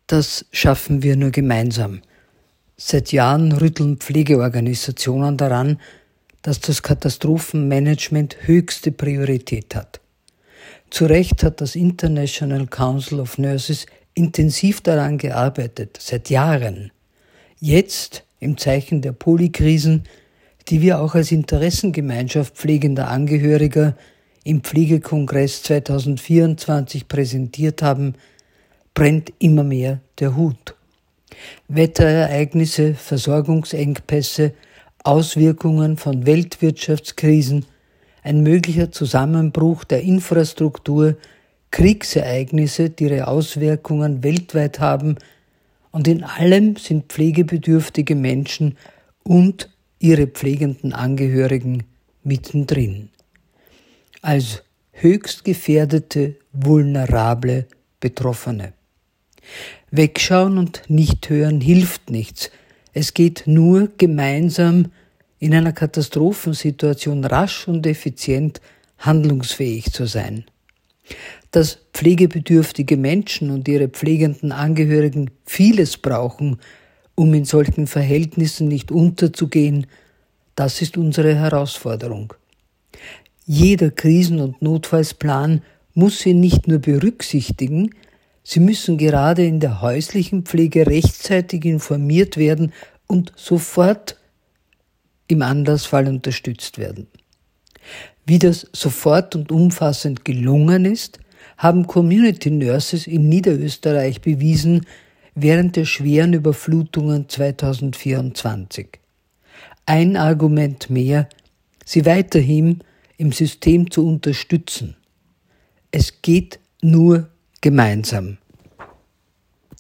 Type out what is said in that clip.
Das schaffen wir nur gemeinsam. Seit Jahren rütteln Pflegeorganisationen daran, dass das Katastrophenmanagement höchste Priorität hat. Zu Recht hat das International Council of Nurses intensiv daran gearbeitet, seit Jahren. Jetzt, im Zeichen der Polykrisen, die wir auch als Interessengemeinschaft pflegender Angehöriger im Pflegekongress 2024 präsentiert haben, brennt immer mehr der Hut. Wetterereignisse, Versorgungsengpässe, Auswirkungen von Weltwirtschaftskrisen, ein möglicher Zusammenbruch der Infrastruktur, Kriegsereignisse, die ihre Auswirkungen weltweit haben, und in allem sind pflegebedürftige Menschen und ihre pflegenden Angehörigen mittendrin. Als höchst gefährdete, vulnerable Betroffene. Wegschauen und nicht hören hilft nichts. Es geht nur gemeinsam in einer Katastrophensituation rasch und effizient handlungsfähig zu sein. Dass pflegebedürftige Menschen und ihre pflegenden Angehörigen vieles brauchen, um in solchen Verhältnissen nicht unterzugehen, das ist unsere Herausforderung. Jeder Krisen- und Notfallsplan muss sie nicht nur berücksichtigen, sie müssen gerade in der häuslichen Pflege rechtzeitig informiert werden und sofort im Anlassfall unterstützt werden. Wie das sofort und umfassend gelungen ist, haben Community Nurses in Niederösterreich bewiesen während der schweren Überflutungen 2024. Ein Argument mehr, sie weiterhin im System zu unterstützen. Es geht nur gemeinsam.